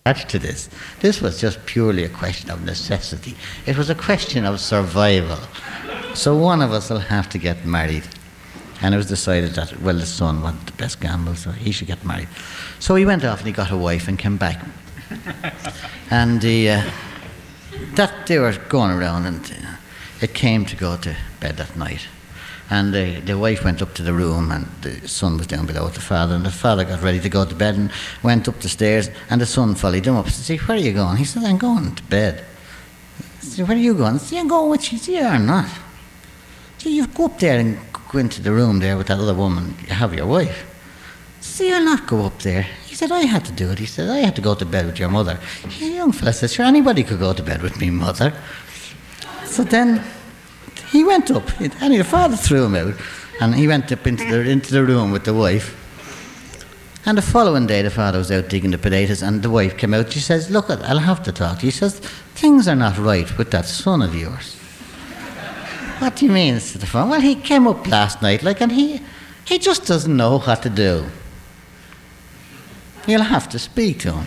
attached to this. This was just purely a question of necessity. It was a question of survival. So one of us will have to get married. And it was decided that, well, the son wanted the best gamble, so he should get married. So he went off and he got a wife and came back. And that they were going around, and it came to go to bed that night. And the wife went up to the room, and the son was down below with the father, and the father got ready to go to bed and went up the stairs, and the son followed him up. He said, "Where are you going?" He said, "I'm going to bed." He said, "Where are you going?" He said, "I'm going with you." He said, "You're not." He said, "You go up there and go into the room there with that other woman, you have your wife." He said, "I'll not go up there." He said, "I had to do it." He said, "I had to go to bed with your mother." The young fella said, "Sure, anybody could go to bed with me mother." So then he went up, and the father threw him out, and he went up into the room with the wife. And the following day, the father was out digging the potatoes, and the wife came out. She says, "Look, I'll have to talk to you." She says, "Things are not right with that son of yours." "What do you mean?" said the father. "Well, he came up last night, and he just doesn't know what to do. You'll have to speak to him."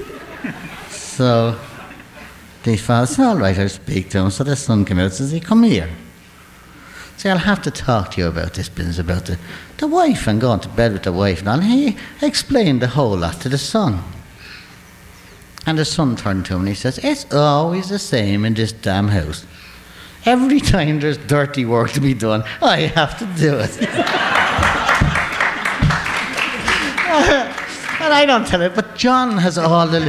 So the father said, "All right, I'll speak to him." So the son came out and says, "Come here. See, I'll have to talk to you about this business, about the wife and going to bed with the wife." And he explained the whole lot to the son. And the son turned to him and he says, "It's always the same in this damn house. Every time there's dirty work to be done, I have to do it." And I don't tell it, but John has all the...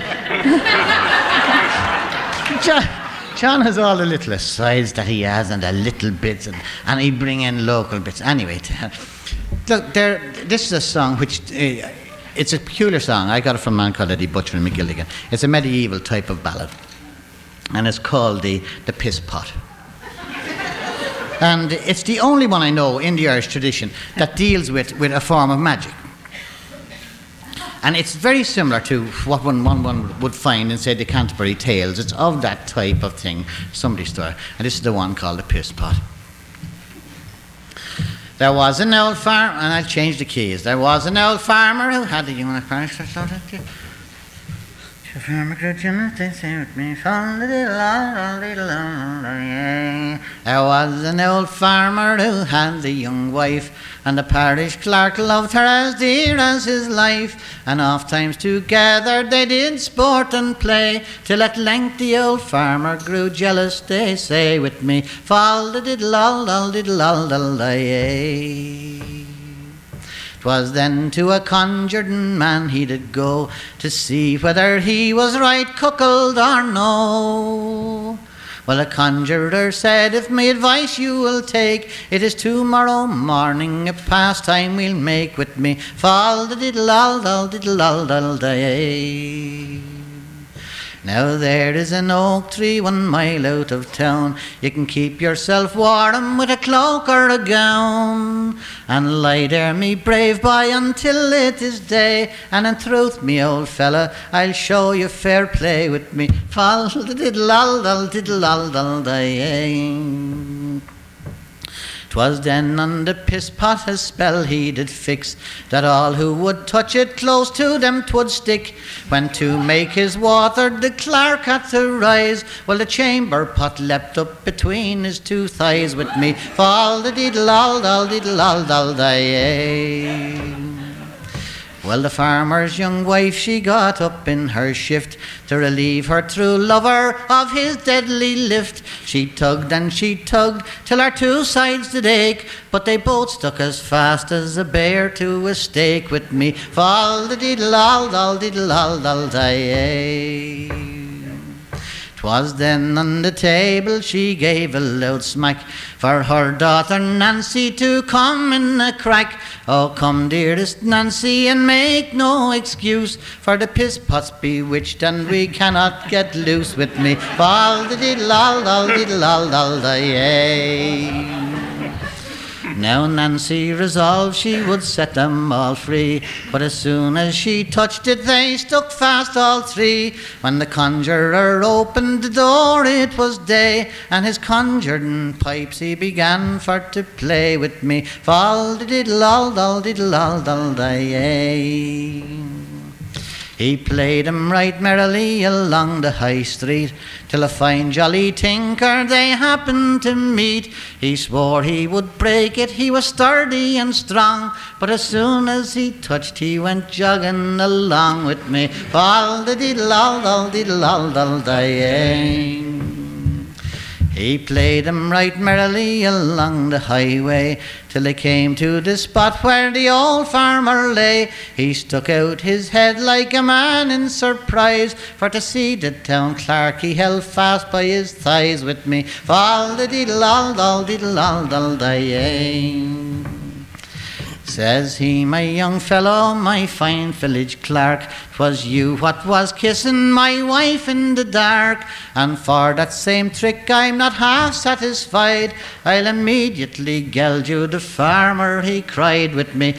John has all the little asides that he has, and the little bits, and he bring in local bits. Anyway, look, this is a song which, it's a peculiar song. I got it from a man called Eddie Butcher and McGilligan. It's a medieval type of ballad, and it's called the Piss Pot. And it's the only one I know in the Irish tradition that deals with a form of magic. And it's very similar to what one would find in, say, the Canterbury Tales. It's of that type of thing, somebody's story. And this is the one called the Piss Pot. There was an old farmer, and I'll change the keys. There was an old farmer who had a young parish. There was an old farmer who had a young wife, and the parish clerk loved her as dear as his life. And oft times together they did sport and play, till at length the old farmer grew jealous, they say with me, fall-da-diddle-all-dal-diddle-all-dal-day. 'Twas then to a conjured man he did go, to see whether he was right cuckold or no. Well, the conjurer said, "If my advice you will take, it is tomorrow morning a pastime we'll make with me, fall-da-diddle-all-dal-diddle-all-dal-day. Now there is an oak tree 1 mile out of town. You can keep yourself warm with a cloak or a gown, and lie there, me brave boy, until it is day. And in truth, me old fella, I'll show you fair play with me, fall-da-diddle-all-dal-diddle-all-dal-day." 'Twas then on the piss pot a spell he did fix, that all who would touch it close to them 'twould stick. When to make his water the clerk had to rise, well, the chamber pot leapt up between his two thighs with me, fall-da-diddle-all-dal-diddle-all-dal-day. Well, the farmer's young wife, she got up in her shift to relieve her true lover of his deadly lift. She tugged and she tugged till her two sides did ache, but they both stuck as fast as a bear to a stake with me, fall-da-diddle-all-dal-diddle-all-dal-day. 'Twas then on the table she gave a loud smack for her daughter Nancy to come in a crack. "Oh, come, dearest Nancy, and make no excuse, for the piss pot's bewitched and we cannot get loose with me, fall-da-diddle-all-dal-diddle-all-dal-day." Now Nancy resolved she would set them all free, but as soon as she touched it they stuck fast all three. When the conjurer opened the door it was day, and his conjuring pipes he began for to play with me, fall-da-diddle-all-dal-diddle-all-dal-day. He played 'em right merrily along the high street, till a fine jolly tinker they happened to meet. He swore he would break it, he was sturdy and strong, but as soon as he touched he went jogging along with me. Fall-the-diddle-all-dal-diddle-all-dal-dang. He played 'em right merrily along the highway, till they came to the spot where the old farmer lay. He stuck out his head like a man in surprise, for to see the town clerk he held fast by his thighs with me. Fall-the-diddle-all-dal-diddle-all-dal-dang. Says he, my young fellow, my fine village clerk, 'twas you what was kissing my wife in the dark, and for that same trick I'm not half satisfied. I'll immediately geld you the farmer, he cried with me.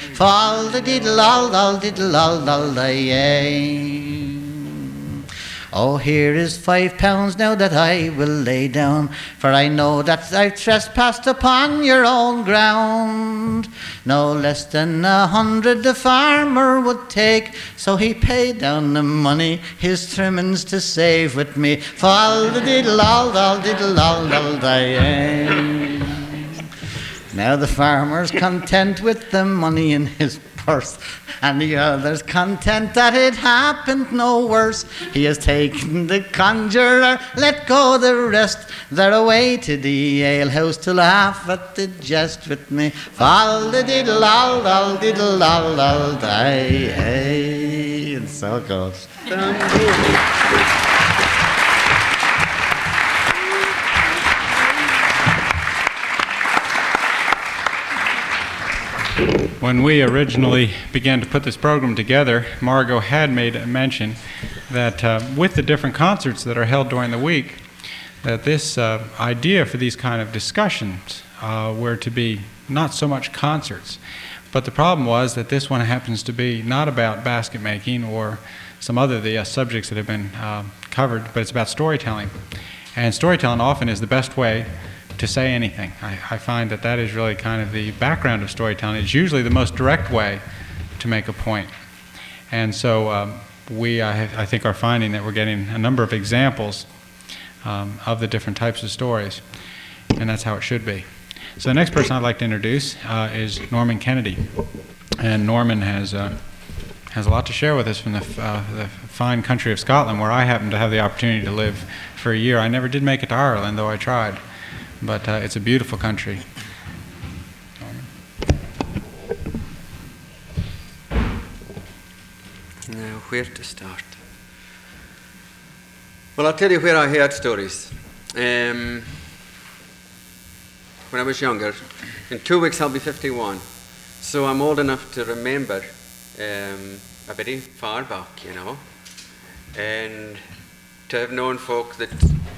Fall-the-diddle-all-dal-diddle-all-dal-dang. Oh, here is £5 now that I will lay down, for I know that I've trespassed upon your own ground. No less than 100 the farmer would take, so he paid down the money, his trimmings to save with me. Fall-the-diddle-all-dal-diddle-all-dal-dang. Now the farmer's content with the money in his purse, and the other's content that it happened no worse. He has taken the conjurer, let go the rest. They're away to the alehouse to laugh at the jest with me. Fall-the-diddle-all-dal-diddle-all-dal-day. And so it goes. When we originally began to put this program together, Margot had made a mention that with the different concerts that are held during the week, that this idea for these kind of discussions were to be not so much concerts. But the problem was that this one happens to be not about basket making or some other of the subjects that have been covered, but it's about storytelling. And storytelling often is the best way to say anything. I find that that is really kind of the background of storytelling. It's usually the most direct way to make a point. And so I think, are finding that we're getting a number of examples of the different types of stories, and that's how it should be. So the next person I'd like to introduce is Norman Kennedy. And Norman has a lot to share with us from the fine country of Scotland, where I happened to have the opportunity to live for a year. I never did make it to Ireland, though I tried. But it's a beautiful country. Now, where to start? Well, I'll tell you where I heard stories. When I was younger, in 2 weeks I'll be 51. So I'm old enough to remember a very far back, you know, and to have known folk that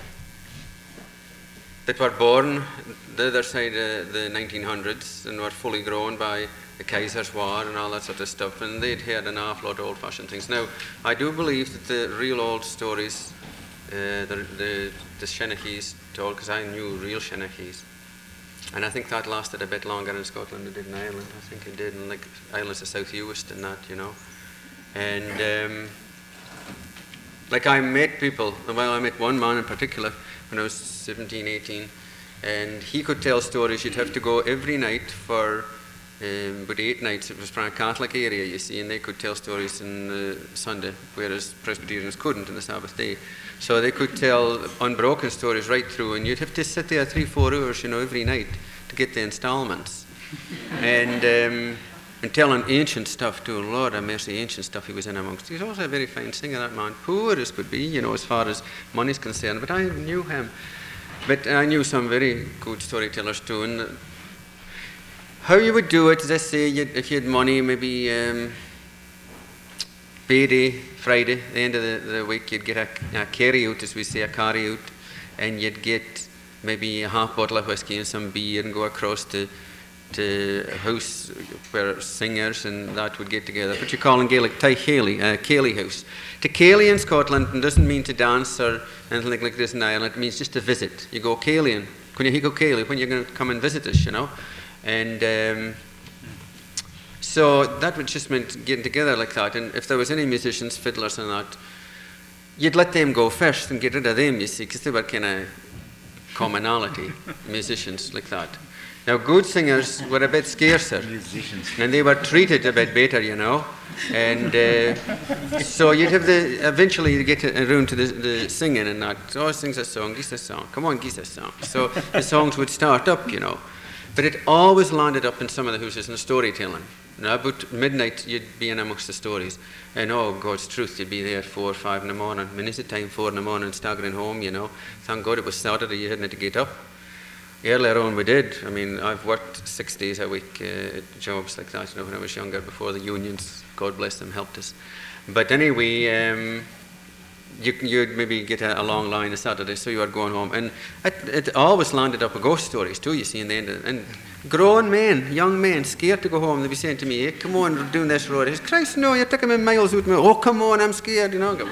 were born the other side of the 1900s and were fully grown by the Kaiser's War and all that sort of stuff, and they'd heard an awful lot of old-fashioned things. Now, I do believe that the real old stories, the Shenachies told, because I knew real Shenachies, and I think that lasted a bit longer in Scotland than it did in Ireland. I think it did in like islands of South Uist and that, you know. And like I met people, well, I met one man in particular when I was 17, 18, and he could tell stories. You'd have to go every night for about 8 nights. It was from a Catholic area, you see, and they could tell stories on Sunday, whereas Presbyterians couldn't on the Sabbath day. So they could tell unbroken stories right through, and you'd have to sit there 3-4 hours, you know, every night to get the installments. And telling ancient stuff too. Lord have mercy, ancient stuff he was in amongst. He was also a very fine singer, that man, poor as could be, you know, as far as money's concerned, but I knew him. But I knew some very good storytellers too. And how you would do it, as I say, if you had money, maybe payday, Friday, the end of the week, you'd get a carry out, as we say, a carry out, and you'd get maybe a half bottle of whiskey and some beer and go across to a house where singers and that would get together. What you call in Gaelic, Cayley house. To Cayley in Scotland doesn't mean to dance or anything like this in Ireland. It means just to visit. You go Cayleying. When you go Cayley, when you're going to come and visit us, you know. And So that would just meant getting together like that. And if there was any musicians, fiddlers and that, you'd let them go first and get rid of them, you see, because they were kind of commonality, musicians like that. Now, good singers were a bit scarcer, and they were treated a bit better, you know. And so you'd have eventually you'd get around to the singing and that. Oh, sings a song, gives a song. Come on, gives a song. So the songs would start up, you know. But it always landed up in some of the houses in the storytelling. Now, about midnight, you'd be in amongst the stories. And oh, God's truth, you'd be there at 4 or 5 in the morning. Minutes of time, 4 in the morning, staggering home, you know. Thank God it was Saturday, you hadn't to get up. Earlier on we did. I mean, I've worked 6 days a week at jobs like that, you know, when I was younger, before the unions, God bless them, helped us. But anyway, you'd maybe get a long line on Saturday, so you were going home. And it always landed up with ghost stories too, you see, in the end. And grown men, young men, scared to go home, they'd be saying to me, hey, come on, we're doing this road. I said, Christ, no, you're taking me miles out of me. Oh, come on, I'm scared, you know.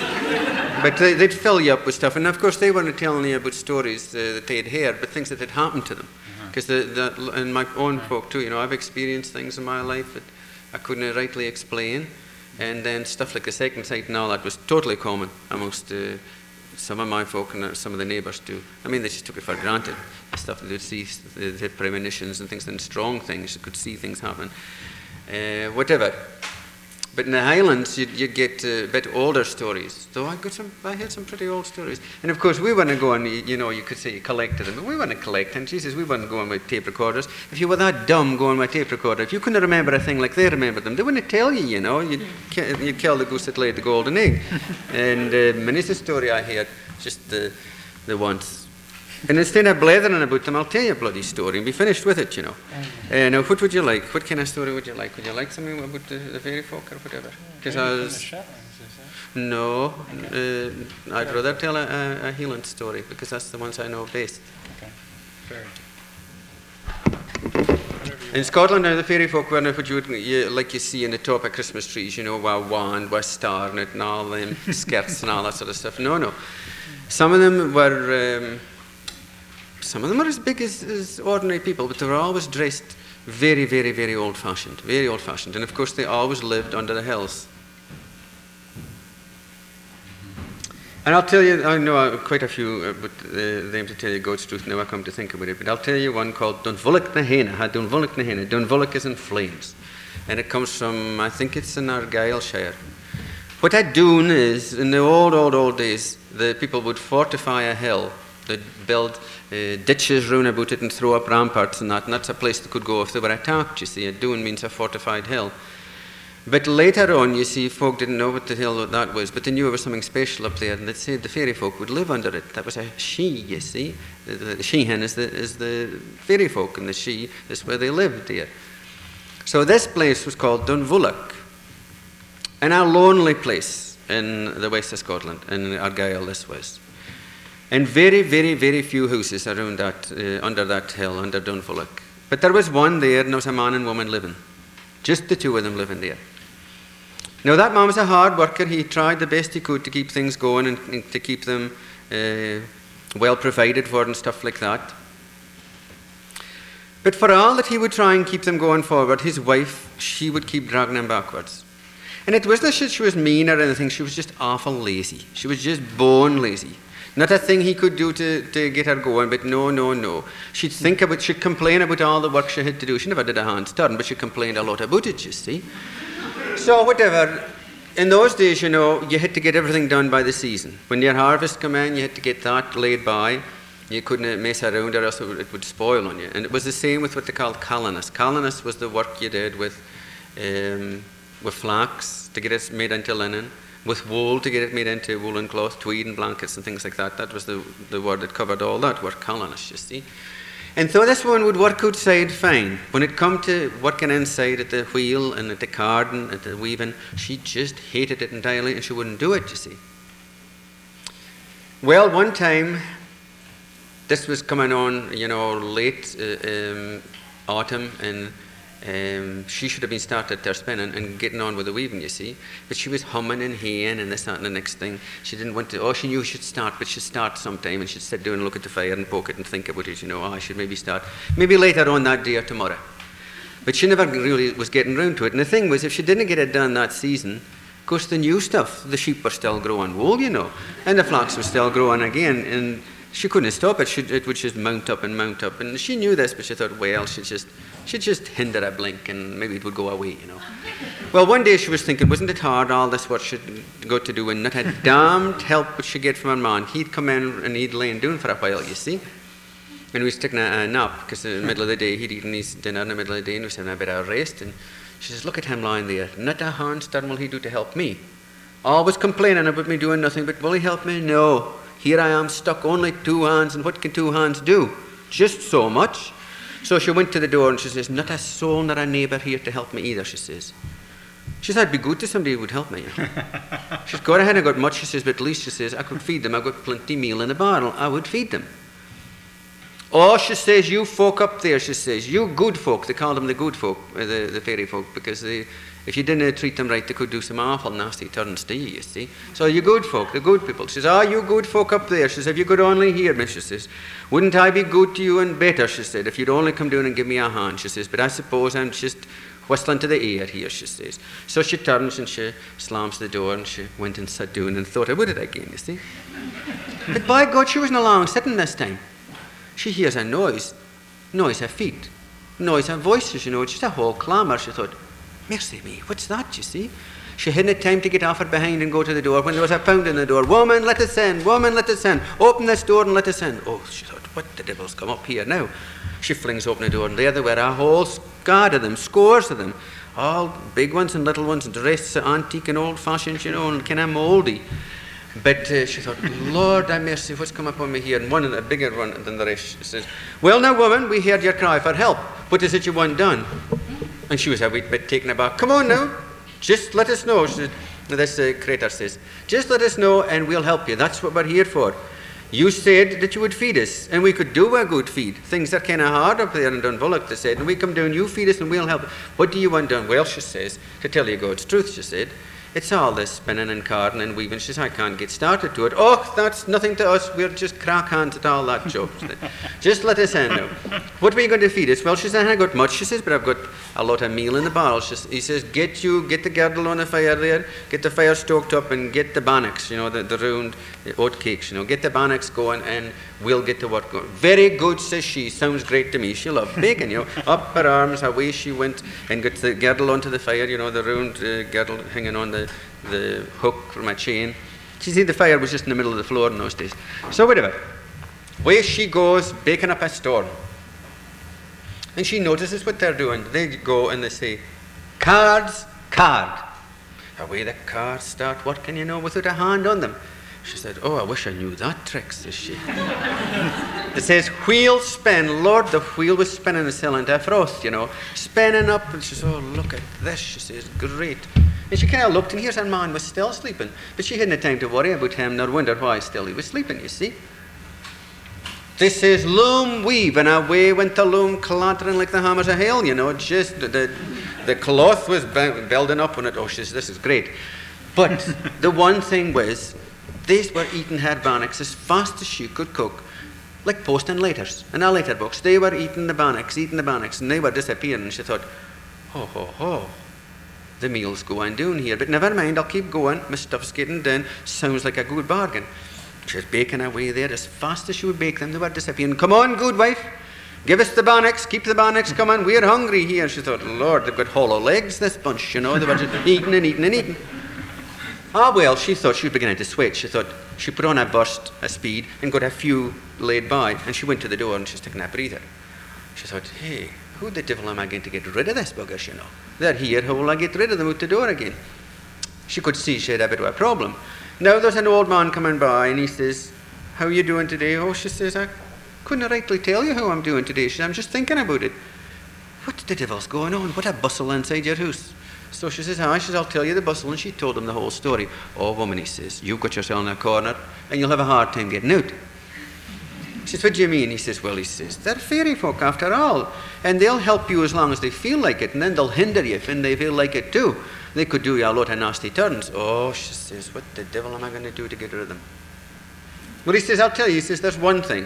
But they'd fill you up with stuff. And of course, they weren't telling you about stories that they'd heard, but things that had happened to them. Because in my own folk too, you know, I've experienced things in my life that I couldn't rightly explain. And then stuff like the second sight and all that was totally common amongst some of my folk and some of the neighbours too. I mean, they just took it for granted. Stuff that they'd see, they had premonitions and things, and strong things, you could see things happen. Whatever. But in the Highlands, you'd get a bit older stories. So I heard some pretty old stories. And of course, we weren't going, you know, you could say you collected them, but we weren't collecting. Jesus, we weren't going with tape recorders. If you were that dumb going with a tape recorder, if you couldn't remember a thing like they remembered them, they wouldn't tell you, you know. You'd kill the goose that laid the golden egg. And many's the story I heard, just the once. And instead of blethering about them, I'll tell you a bloody story and be finished with it, you know. Now, what would you like? What kind of story would you like? Would you like something about the fairy folk or whatever? Because no, I'd rather tell a Highland story because that's the ones I know best. Okay. In Scotland, now the fairy folk were what like you see in the top of Christmas trees, you know, with a wand, with a star in it, and all them skirts and all that sort of stuff. No. Some of them were as big as ordinary people, but they were always dressed very, very, very old-fashioned, very old-fashioned. And of course, they always lived under the hills. And I'll tell you, I know quite a few, but them to tell you God's truth now I come to think about it, but I'll tell you one called Dunvollick na Hena. Dunvollick na Hena. Dunvollick is in flames. And it comes from, I think it's in Argyllshire. What a dune is, in the old days, the people would fortify a hill. They'd build ditches round about it and throw up ramparts and that's a place they could go if they were attacked, you see. A dune means a fortified hill. But later on, you see, folk didn't know what the hell that was, but they knew there was something special up there, and they said the fairy folk would live under it. That was a she, you see. The she-hen is the fairy folk, and the she is where they lived there. So this place was called Dunvollick, and a lonely place in the west of Scotland, in Argyll this was. And very, very, very few houses around that, under that hill, under Dunvollick. But there was one there, and there was a man and woman living. Just the two of them living there. Now that man was a hard worker. He tried the best he could to keep things going and to keep them well provided for and stuff like that. But for all that he would try and keep them going forward, his wife, she would keep dragging him backwards. And it wasn't that she was mean or anything, she was just awful lazy. She was just bone lazy. Not a thing he could do to get her going, but no. She'd complain about all the work she had to do. She never did a hand's turn, but she complained a lot about it, you see. So whatever, in those days, you know, you had to get everything done by the season. When your harvest came in, you had to get that laid by. You couldn't mess around or else it would spoil on you. And it was the same with what they called callanus. Callanus was the work you did with flax to get it made into linen, with wool to get it made into woolen cloth, tweed and blankets and things like that. That was the word that covered all that work, callanus, you see. And so this one would work outside fine. When it come to working inside at the wheel and at the carding, at the weaving, she just hated it entirely and she wouldn't do it, you see. Well, one time, this was coming on, you know, late autumn, and she should have been started there spinning and getting on with the weaving, you see. But she was humming and haying and this, that, and the next thing. She didn't want to, she knew she'd start, but she'd start sometime and she'd sit down and look at the fire and poke it and think about it, you know, I should maybe start. Maybe later on that day or tomorrow. But she never really was getting round to it. And the thing was, if she didn't get it done that season, of course the new stuff, the sheep were still growing wool, you know, and the flax was still growing again, and she couldn't stop it. It would just mount up and mount up. And she knew this, but she thought, well, she'd just hinder a blink and maybe it would go away, you know. Well, one day she was thinking, wasn't it hard, all this what she'd got to do, and not a damned help would she get from her man. He'd come in and he'd lay down for a while, you see. And we was taking a nap, because in the middle of the day, he'd eaten his dinner in the middle of the day, and we was having a bit of a rest. And she says, look at him lying there. Not a handstand will he do to help me. Always complaining about me doing nothing, but will he help me? No. Here I am stuck, only 2 hands, and what can 2 hands do? Just so much. So she went to the door and she says, not a soul, not a neighbour here to help me either, she says. She said, I'd be good to somebody who would help me. She says, God, I hadn't got much, she says, but at least, she says, I could feed them. I got plenty meal in the barrel. I would feed them. Oh, she says, you folk up there, she says, you good folk. They called them the good folk, the fairy folk, because if you didn't treat them right, they could do some awful nasty turns to you see. So you good folk, the good people. She says, oh, you good folk up there. She says, if you could only hear me, she says, wouldn't I be good to you and better, she said, if you'd only come down and give me a hand, she says, but I suppose I'm just whistling to the air here, she says. So she turns and she slams the door and she went and sat down and thought about it again, you see. But by God, she wasn't alone sitting this time. She hears a noise of feet, noise of voices, you know, just a whole clamour. She thought, mercy me, what's that, you see? She hadn't time to get off her behind and go to the door when there was a pound in the door. Woman, let us in, woman, let us in. Open this door and let us in. Oh, she thought, what the devil's come up here now? She flings open the door and there they were, a whole squad of them, scores of them, all big ones and little ones, dressed antique and old-fashioned, you know, and kind of mouldy. But she thought, Lord have mercy, what's come upon me here? And one, a bigger one than the rest, she says, well now, woman, we heard your cry for help. What is it you want done? And she was a wee bit taken aback. Come on now, just let us know. She said, this creator says, just let us know and we'll help you. That's what we're here for. You said that you would feed us, and we could do a good feed. Things are kind of hard up there in Dunvollock, they said, and we come down, you feed us and we'll help. What do you want done? Well, she says, to tell you God's truth, she said, it's all this spinning and carding and weaving. She says, I can't get started to it. Oh, that's nothing to us. We're just crack hands at all that job. Just let us in now. What are you going to feed us? Well, she says, I haven't got much, she says, but I've got a lot of meal in the barrel. He says, get the girdle on the fire there, get the fire stoked up and get the bannocks, you know, the round oat cakes, you know, get the bannocks going and we'll get to work going. Very good, says she. Sounds great to me. She loved bacon, you know. Up her arms, away she went and got the girdle onto the fire, you know, the round girdle hanging on the hook from a chain. You see, the fire was just in the middle of the floor in those days. So whatever. Away she goes, baking up a storm. And she notices what they're doing. They go and they say, cards, card. Away the cards start working, you know, without a hand on them. She said, oh, I wish I knew that trick, says she. It says, wheel spin. Lord, the wheel was spinning and selling to a froth, you know. Spinning up, and she says, oh, look at this, she says, great. And she kind of looked, and here's her man was still sleeping. But she hadn't time to worry about him, nor wonder why still he was sleeping, you see. This is loom weave, and away went the loom clattering like the hammers of hail, you know. Just the cloth was building up on it. Oh, she says, this is great. But the one thing was, these were eating her bannocks as fast as she could cook, like posting letters in a letterbox. They were eating the bannocks, and they were disappearing. And she thought, the meal's going down here. But never mind, I'll keep going. My stuff's getting done. Sounds like a good bargain. She was baking away there as fast as she would bake them. They were disappearing. Come on, good wife. Give us the bannocks. Keep the bannocks coming. We're hungry here. She thought, Lord, they've got hollow legs, this bunch, you know. They were just eating and eating and eating. Ah, well, she thought she was beginning to sweat. She thought she put on a burst, a speed, and got a few laid by. And she went to the door and she's taking a breather. She thought, hey, who the devil am I going to get rid of this buggers, you know? They're here, how will I get rid of them out the door again? She could see she had a bit of a problem. Now there's an old man coming by and he says, how are you doing today? Oh, she says, I couldn't rightly tell you how I'm doing today. She says, I'm just thinking about it. What the devil's going on? What a bustle inside your house. So she says, hi, she says, I'll tell you the bustle. And she told him the whole story. Oh, woman, he says, you've got yourself in a corner and you'll have a hard time getting out. She says, what do you mean? He says, well, he says, they're fairy folk after all. And they'll help you as long as they feel like it. And then they'll hinder you when they feel like it too. They could do you a lot of nasty turns. Oh, she says, what the devil am I going to do to get rid of them? Well, he says, I'll tell you. He says, there's one thing.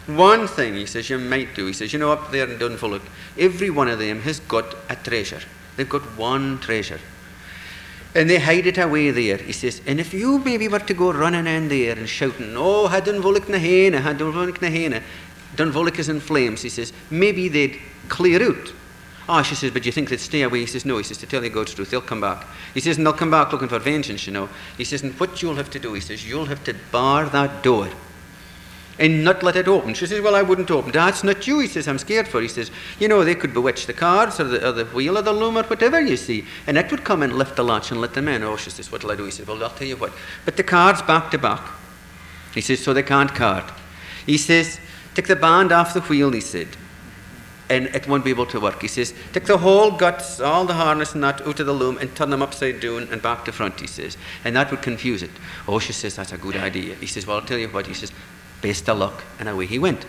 One thing, he says, you might do. He says, you know, up there in Dunvolk, every one of them has got a treasure. They've got one treasure. And they hide it away there. He says, and if you maybe were to go running in there and shouting, oh, ha Dunvolk na hena, ha Dunvolk na hena, Dunvolk is in flames, he says, maybe they'd clear out. Oh, she says, but you think they'd stay away? He says, no. He says, to tell you God's truth, they'll come back. He says, and they'll come back looking for vengeance, you know. He says, and what you'll have to do, he says, you'll have to bar that door and not let it open. She says, well, I wouldn't open. That's not you, he says, I'm scared for. He says, you know, they could bewitch the cards or the wheel or the loom or whatever, you see, and it would come and lift the latch and let them in. Oh, she says, what'll I do? He says, well, I'll tell you what. But the cards back to back. He says, so they can't card. He says, take the band off the wheel, he said, and it won't be able to work. He says, take the whole guts, all the harness and that out of the loom and turn them upside down and back to front, he says, and that would confuse it. Oh, she says, that's a good idea. He says, well, I'll tell you what. He says, best of luck, and away he went.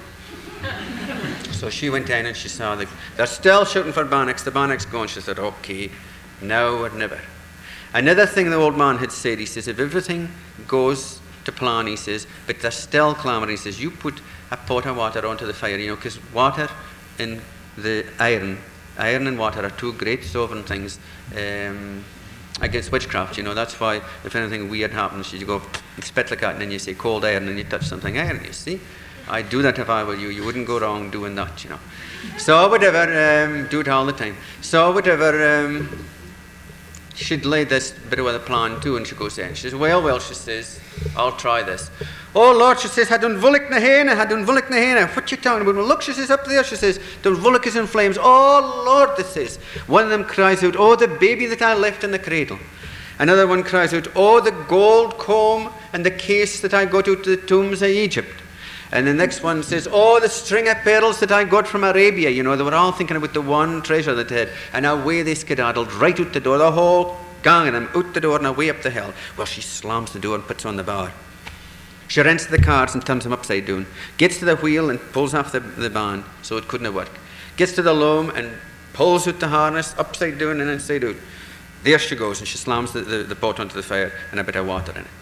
So she went in and she saw they're still shouting for Bannocks. The Bannocks going. She said, okay, now or never. Another thing the old man had said, he says, if everything goes to plan, he says, but they're still clamouring, he says, you put a pot of water onto the fire, you know, because water and the iron and water are two great sovereign things against witchcraft, you know. That's why if anything weird happens, you go spit like that and then you say cold iron and you touch something iron, you see. I'd do that if I were you. You wouldn't go wrong doing that, you know. So whatever, do it all the time. So whatever, she'd laid this bit of a plan too, and she goes in. She says, well, she says, I'll try this. Oh, Lord, she says, ha Dunvolk na hena, ha Dunvolk na hena. What you talking about? Well, look, she says, up there, she says, Dunvolk is in flames. Oh, Lord, this says. One of them cries out, oh, the baby that I left in the cradle. Another one cries out, oh, the gold comb and the case that I got out to the tombs of Egypt. And the next one says, oh, the string of pearls that I got from Arabia. You know, they were all thinking about the one treasure that they had. And away they skedaddled right out the door, the whole gang of them, out the door and away up the hill. Well, she slams the door and puts on the bar. She rents the cards and turns them upside down. Gets to the wheel and pulls off the band, so it couldn't work. Gets to the loom and pulls out the harness upside down and inside out. There she goes, and she slams the pot onto the fire and a bit of water in it.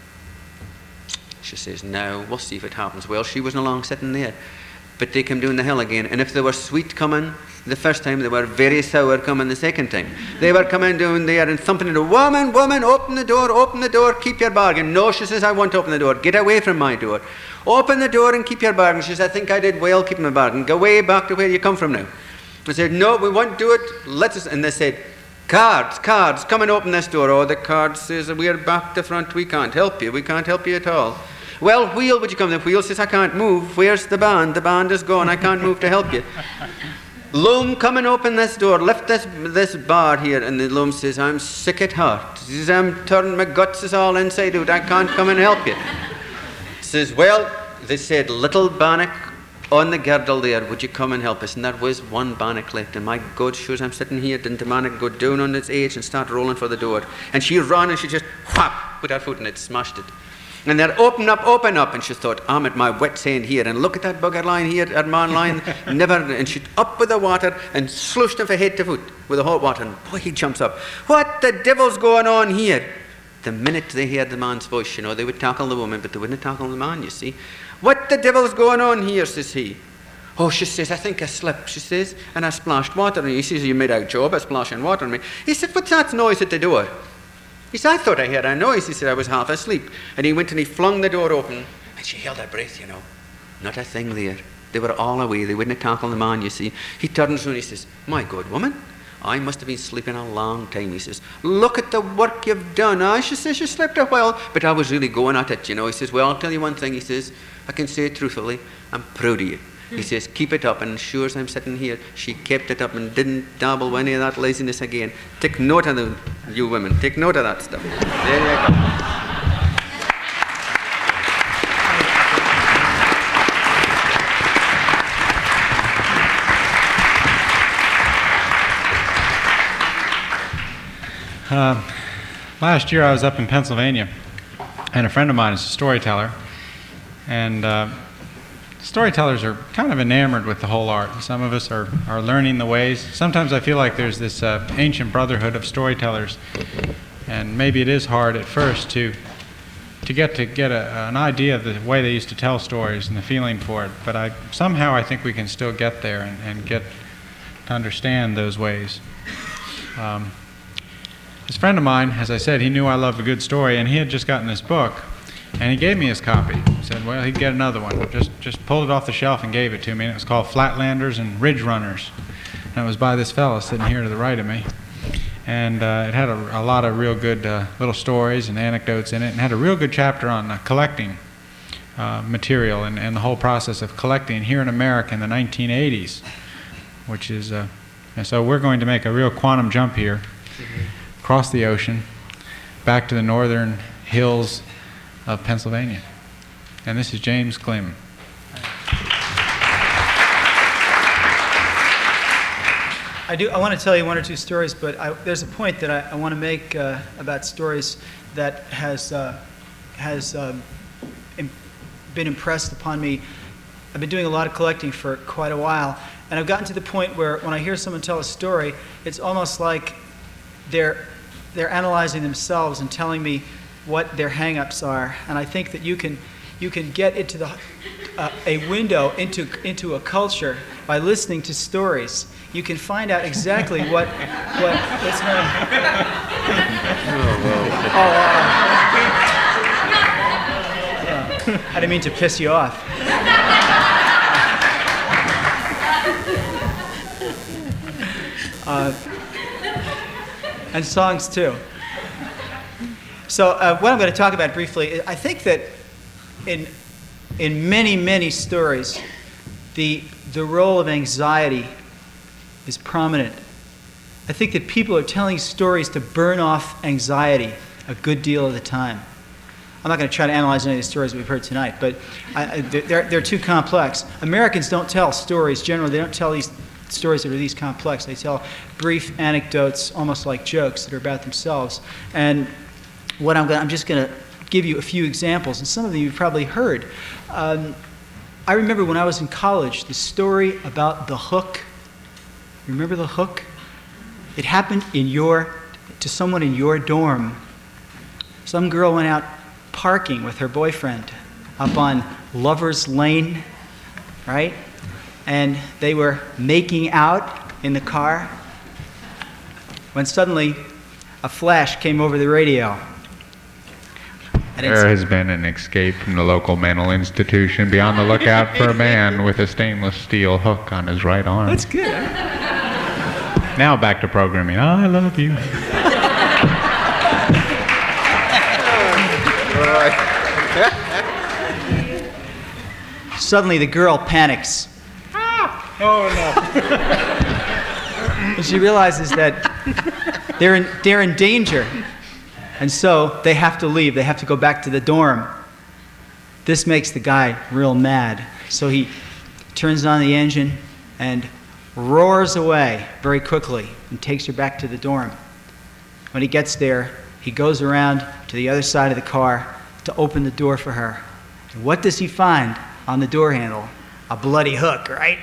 She says, now, we'll see if it happens. Well, she wasn't along sitting there. But they came down the hill again, and if they were sweet coming the first time, they were very sour coming the second time. They were coming down there and thumping the door. Woman, open the door, keep your bargain. No, she says, I won't open the door. Get away from my door. Open the door and keep your bargain. She says, I think I did well keeping my bargain. Go way back to where you come from now. I said, no, we won't do it. Let us. And they said, cards, come and open this door. Oh, the card says, we're back to front. We can't help you. We can't help you at all. Well, wheel, would you come? The wheel says, I can't move. Where's the band? The band is gone. I can't move to help you. Loom, come and open this door. Lift this bar here. And the loom says, I'm sick at heart. He says, I'm turning, my guts is all inside out. I can't come and help you. Says, well, they said, little Bannock on the girdle there, would you come and help us? And there was one Bannock left. And my God, sure as I'm sitting here, didn't the Bannock go down on its edge and start rolling for the door? And she ran and she just whap, put her foot in it, smashed it. And they're open up, and she thought, I'm at my wet's end here, and look at that bugger lying here, that man lying, never, and she up with the water and slushed him from head to foot with the hot water, and boy, he jumps up. What the devil's going on here? The minute they heard the man's voice, you know, they would tackle the woman, but they wouldn't tackle the man, you see. What the devil's going on here, says he. Oh, she says, I think I slipped, she says, and I splashed water on you. He says, you made a job of splashing water on me. He said, what's that noise at the door? He said, I thought I heard a noise. He said, I was half asleep. And he went and he flung the door open, and she held her breath, you know. Not a thing there. They were all away. They wouldn't tackle the man, you see. He turns around and he says, my good woman, I must have been sleeping a long time. He says, look at the work you've done. She says, you slept a while, but I was really going at it, you know. He says, well, I'll tell you one thing. He says, I can say it truthfully, I'm proud of you. He says, keep it up, and sure as I'm sitting here, she kept it up and didn't dabble with any of that laziness again. Take note of them, you women. Take note of that stuff. There you go. Last year I was up in Pennsylvania, and a friend of mine is a storyteller, and storytellers are kind of enamored with the whole art. Some of us are learning the ways. Sometimes I feel like there's this ancient brotherhood of storytellers, and maybe it is hard at first to to get an idea of the way they used to tell stories and the feeling for it. But I think we can still get there and get to understand those ways. This friend of mine, as I said, he knew I loved a good story, and he had just gotten this book, and he gave me his copy. He said, well, he'd get another one. Just pulled it off the shelf and gave it to me, and it was called Flatlanders and Ridge Runners. And it was by this fellow sitting here to the right of me. And it had a lot of real good little stories and anecdotes in it, and had a real good chapter on collecting material and the whole process of collecting here in America in the 1980s, which is, and so we're going to make a real quantum jump here, across the ocean, back to the northern hills of Pennsylvania. And this is James Glim. I want to tell you one or two stories, but there's a point that I want to make about stories that has been impressed upon me. I've been doing a lot of collecting for quite a while, and I've gotten to the point where when I hear someone tell a story, it's almost like they're analyzing themselves and telling me what their hang-ups are. And I think that you can get into a window into a culture by listening to stories. You can find out exactly what's going on. I didn't mean to piss you off. And songs too. So what I'm going to talk about briefly, I think that in many, many stories, the role of anxiety is prominent. I think that people are telling stories to burn off anxiety a good deal of the time. I'm not going to try to analyze any of the stories that we've heard tonight, but they're too complex. Americans don't tell stories generally. They don't tell these stories that are these complex. They tell brief anecdotes, almost like jokes, that are about themselves. And I'm just going to give you a few examples, and some of them you've probably heard. I remember when I was in college, the story about the hook. Remember the hook? It happened to someone in your dorm. Some girl went out parking with her boyfriend up on Lover's Lane, right? And they were making out in the car when suddenly a flash came over the radio. There has been an escape from the local mental institution. Be on the lookout for a man with a stainless steel hook on his right arm. That's good. Now back to programming. I love you. Suddenly the girl panics. Oh, no. And she realizes that they're in danger. And so they have to leave. They have to go back to the dorm. This makes the guy real mad. So he turns on the engine and roars away very quickly and takes her back to the dorm. When he gets there, he goes around to the other side of the car to open the door for her. And what does he find on the door handle? A bloody hook, right?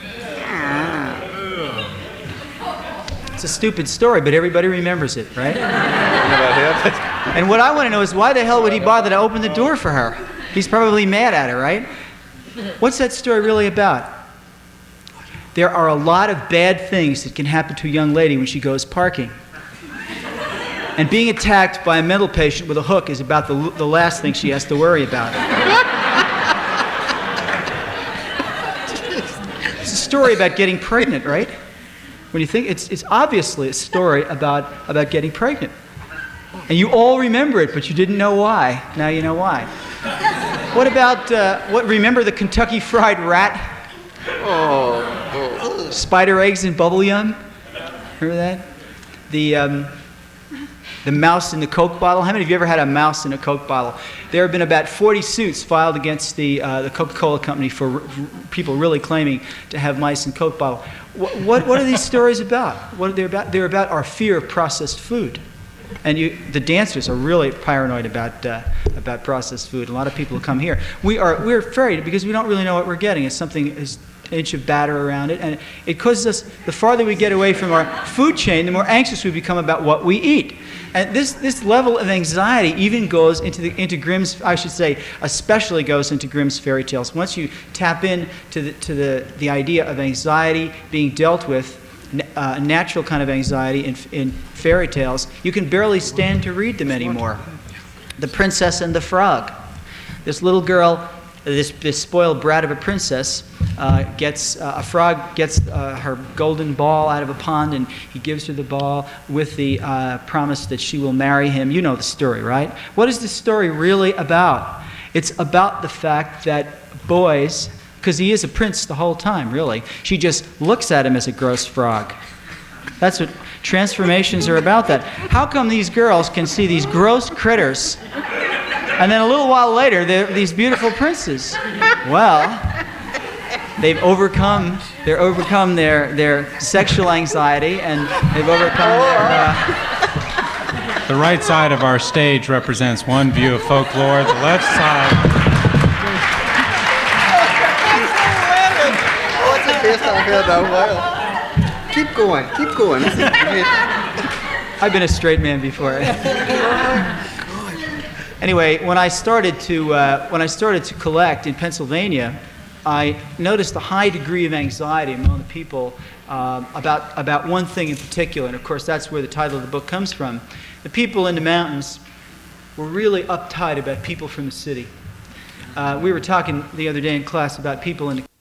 It's a stupid story, but everybody remembers it, right? And what I want to know is why the hell would he bother to open the door for her? He's probably mad at her, right? What's that story really about? There are a lot of bad things that can happen to a young lady when she goes parking. And being attacked by a mental patient with a hook is about the last thing she has to worry about. It's a story about getting pregnant, right? When you think, it's obviously a story about getting pregnant. And you all remember it, but you didn't know why. Now you know why. What about, remember the Kentucky Fried Rat? Spider eggs and bubble yum? Remember that? The mouse in the Coke bottle. How many of you ever had a mouse in a Coke bottle? There have been about 40 suits filed against the Coca-Cola company for people really claiming to have mice in Coke bottle. What are these stories about? What are they about? They're about our fear of processed food. And the dancers are really paranoid about processed food. A lot of people who come here, we're afraid because we don't really know what we're getting. It's something as inch of batter around it, and it causes us, the farther we get away from our food chain, the more anxious we become about what we eat. And this level of anxiety even goes into Grimm's, I should say, especially goes into Grimm's fairy tales. Once you tap into the idea of anxiety being dealt with, a natural kind of anxiety in fairy tales, you can barely stand to read them anymore. The Princess and the Frog. This little girl, this spoiled brat of a princess, a frog gets her golden ball out of a pond, and he gives her the ball with the promise that she will marry him. You know the story, right? What is this story really about? It's about the fact that boys, because he is a prince the whole time, really, she just looks at him as a gross frog. That's what transformations are about. That. How come these girls can see these gross critters, and then a little while later, they're these beautiful princes? Well, they've overcome their sexual anxiety, and they've overcome The right side of our stage represents one view of folklore. The left side. What's the best I've heard of? Well, keep going. I've been a straight man before. Anyway, when I started to collect in Pennsylvania, I noticed a high degree of anxiety among the people about one thing in particular, and of course that's where the title of the book comes from. The people in the mountains were really uptight about people from the city. We were talking the other day in class about people in the